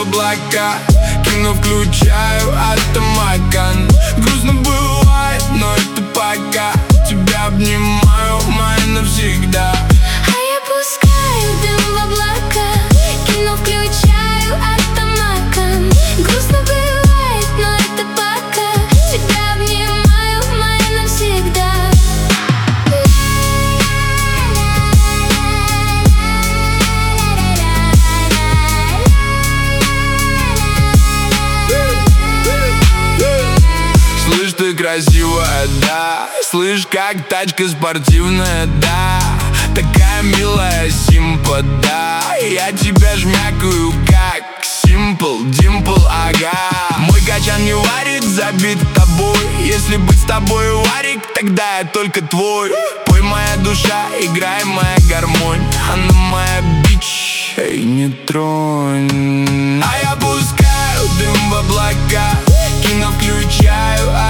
облака. Кино включаю автомаган. Грустно бывает, но это пока. Тебя обнимаю, моя навсегда. А я пускаю дым в облака. Кино включаю автомаган. Грустно бывает, но это пока. Тебя обнимаю, моя навсегда. Слышь, ты красивая, да. Слышь, как тачка спортивная, да. Такая милая симпа, да. Я тебя жмякаю, как Simple Dimple, ага. Мой качан не варит, забит тобой. Если быть с тобой варик, тогда я только твой. Пой, моя душа, играй, моя гармонь. Она моя бич, эй, не тронь. А я пускаю дым в облака. Кино включаю